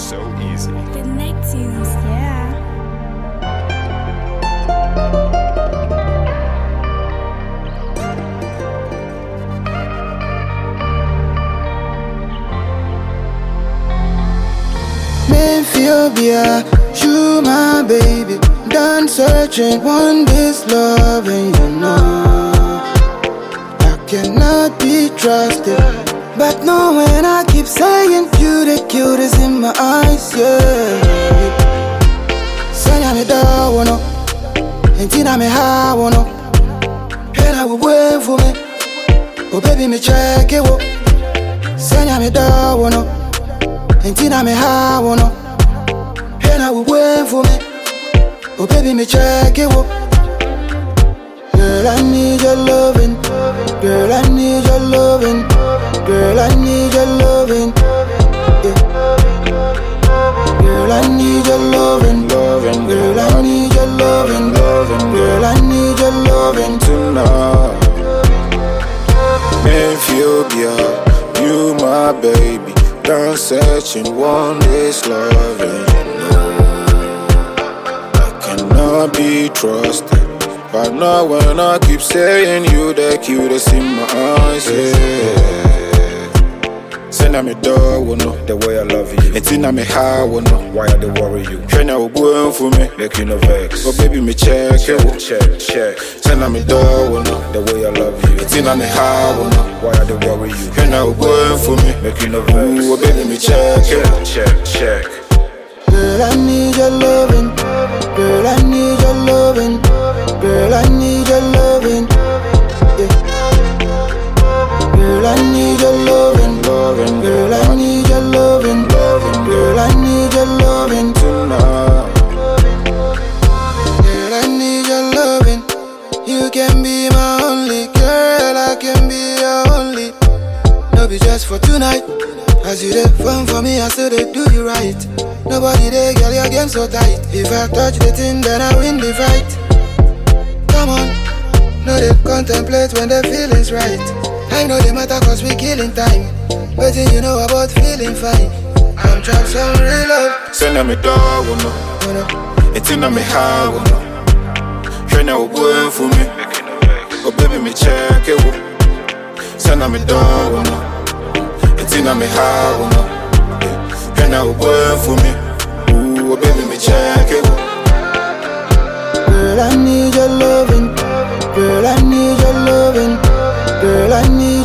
so easy. The Neptunes, yeah. Memphobia, you my baby. Done searching, want this love, and you know I cannot be trusted. But no, when I keep saying you the cutest in my eyes, yeah. Sanya me da wono, entina me ha wono. And I will wait for me. Oh baby, me check it wo. Sanya me da wono, entina me ha wono. And I will wait for me. Oh baby, me check it wo. Girl, I need your loving. Girl, I need your loving. Girl, I need your loving. Yeah. Girl, I need your loving. Girl, I need your loving. Girl, I need your loving Tonight, Memphobia, you my baby. Done searching, want this loving. I cannot be trusted. But now when I keep saying you the cutest in my eyes, yeah. Send me dog, will know the way I love you. And tina me how, will know why I don't worry you. Train now going for me, make you no vex. Oh baby, me check, check. Send me dog, will know the way I love you. And tina me how, will know why I don't worry you. Train now going for me, make you no vex. Oh baby, me check. Girl, I need your loving. Girl, I need your loving. Girl, I need your loving. Yeah. Girl, I need your loving. Girl, I need your loving. Girl, I need your loving Tonight, girl, I need your loving. You can be my only girl. I can be your only. No be just for tonight. As you dey fun for me, I still dey do you right. Nobody there, girl, your game so tight. If I touch the thing, then I win the fight. Come on, no they contemplate when the feeling's right. I know they matter cause we killing time. Waiting you know about feeling fine. I'm trapped some real love. send me dog, will know. And tina me how, will know. Train now going for me. Oh baby, me check it, wo. Send me dog, will know. And tina me how, will know. Train now going for me. Ooh, oh baby, me check it, wo. Girl, I need your loving. Girl, I need your loving. Girl, I need